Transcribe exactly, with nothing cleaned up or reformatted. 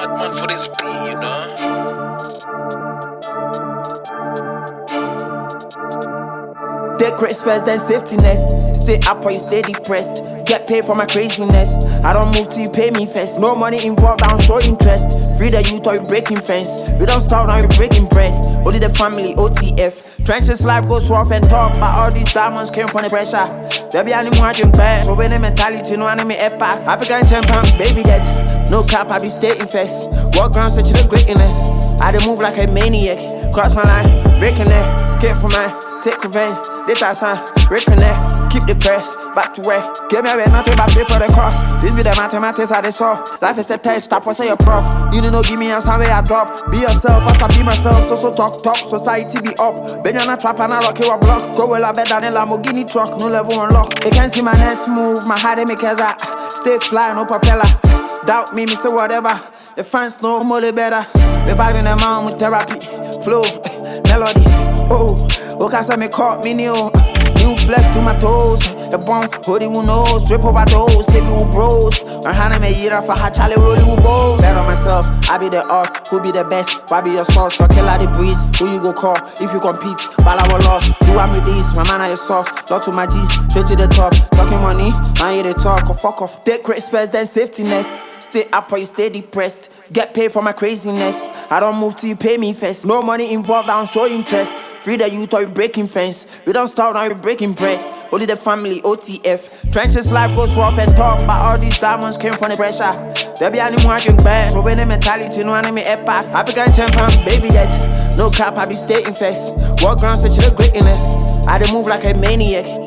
bad man for this beat, you know. Take risks first, then safety nest. Stay up or you stay depressed. Get paid for my craziness. I don't move till you pay me first. No money involved, I don't show interest. Free the youth or you breaking fence. We don't stop now, you breaking bread. Only the family, O T F. Trenches life goes rough and tough, but all these diamonds came from the pressure. There be any more drink bad. So when the mentality, no enemy F-pack. African champion, baby that. No cap, I be stating facts. Walk around searching the greatness. I dey move like a maniac. Cross my line, breaking it. Get for mine, take revenge. This time, reconnect, keep the press, back to work. Give me away, nothing but pay for the cross. This be the mathematics I dey solve. Life is a test, stop or say you're prof. You don't know, give me answer where I drop. Be yourself, as I be myself, so so talk, talk, society be up. Been on a trap and I rock you a block. Go well, I bet than a Lamborghini truck, no level unlock. They can't see my next move, my heart they make as I stay fly, no propeller. Doubt me, me say whatever. The fans know more they better. Me vibing them out with therapy, flow, melody. Oh, okay, so me caught me new. New flex to my toes. The bomb, hoodie who knows. Drip overdose, save me with bros. Or hand me eat for how Charlie Rolly will go. Bet on myself, I be the art. Who be the best? Why be your source? For kill out the breeze. Who you go call if you compete? While I was lost, do I'm with these. My man, I is soft. Talk to my G's, straight to the top. Talking money, I hear the talk. Or fuck off. Take risks first, then safety nest. Stay up or you stay depressed. Get paid for my craziness. I don't move till you pay me first. No money involved, I don't show interest. Free the youth or you breaking fence. We don't stop now, you breaking bread. Only the family, O T F. Trenches life goes rough and tough, but all these diamonds came from the pressure. There be any more drink bad. So when the mentality, no enemy F-pack. African champion, baby that. No cap, I be stating facts. Walk around such a greatness. I dey move like a maniac.